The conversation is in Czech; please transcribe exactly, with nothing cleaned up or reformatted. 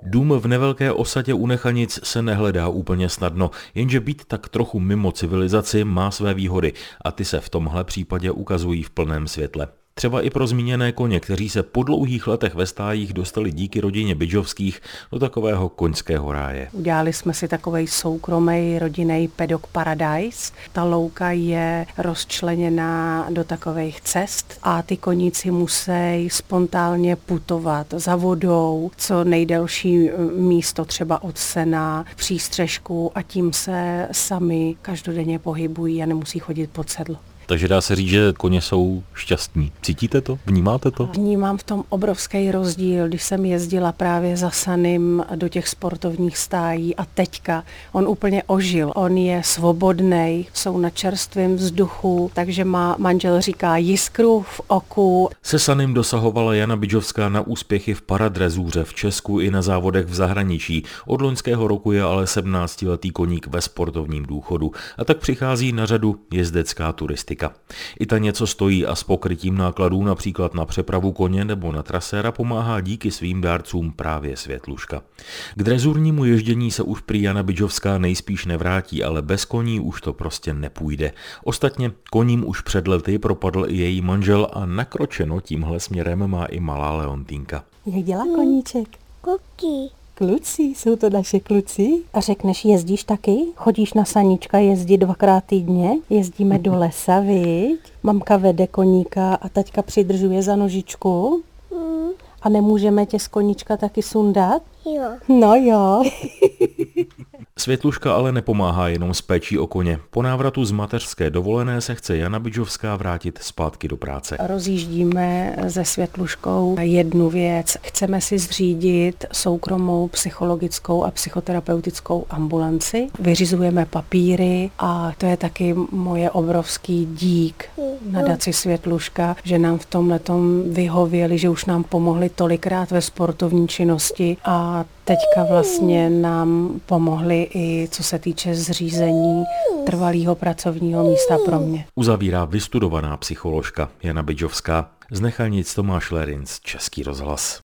Dům v nevelké osadě u Nechanic se nehledá úplně snadno, jenže být tak trochu mimo civilizaci má své výhody a ty se v tomhle případě ukazují v plném světle. Třeba i pro zmíněné koně, kteří se po dlouhých letech ve stájích dostali díky rodině Bidžovských do takového koňského ráje. Udělali jsme si takovej soukromý rodinný Paddock Paradise. Ta louka je rozčleněná do takových cest a ty koníci musí spontánně putovat za vodou, co nejdelší místo třeba od sena, přístřežku a tím se sami každodenně pohybují a nemusí chodit pod sedlo. Takže dá se říct, že koně jsou šťastní. Cítíte to? Vnímáte to? Vnímám v tom obrovský rozdíl, když jsem jezdila právě za Sanem do těch sportovních stájí a teďka on úplně ožil. On je svobodnej, jsou na čerstvém vzduchu, takže má, manžel říká, jiskru v oku. Se Sanem dosahovala Jana Bidžovská na úspěchy v paradrezuře v Česku i na závodech v zahraničí. Od loňského roku je ale sedmnáctiletý koník ve sportovním důchodu a tak přichází na řadu jezdecká turistika. I ta něco stojí a s pokrytím nákladů například na přepravu koně nebo na traséra pomáhá díky svým dárcům právě Světluška. K drezurnímu ježdění se už prý Jana Bidžovská nejspíš nevrátí, ale bez koní už to prostě nepůjde. Ostatně koním už před lety propadl i její manžel a nakročeno tímhle směrem má i malá Leontýnka. Jak dělá koníček? Kuky. Kluci, jsou to naše kluci. A řekneš, jezdíš taky? Chodíš na sanička jezdit dvakrát týdně? Jezdíme do lesa, viď? Mamka vede koníka a taťka přidržuje za nožičku. Mm. A nemůžeme tě z koníčka taky sundat? Jo. No jo. Světluška ale nepomáhá jenom s péčí o koně. Po návratu z mateřské dovolené se chce Jana Bidžovská vrátit zpátky do práce. Rozjíždíme se Světluškou jednu věc. Chceme si zřídit soukromou psychologickou a psychoterapeutickou ambulanci. Vyřizujeme papíry a to je taky moje obrovský dík nadaci Světluška, že nám v tomhletom vyhověli, že už nám pomohli tolikrát ve sportovní činnosti a teďka vlastně nám pomohli i co se týče zřízení trvalého pracovního místa pro mě. Uzavírá vystudovaná psycholožka Jana Bidžovská. Z Nechanic Tomáš Lerinc, Český rozhlas.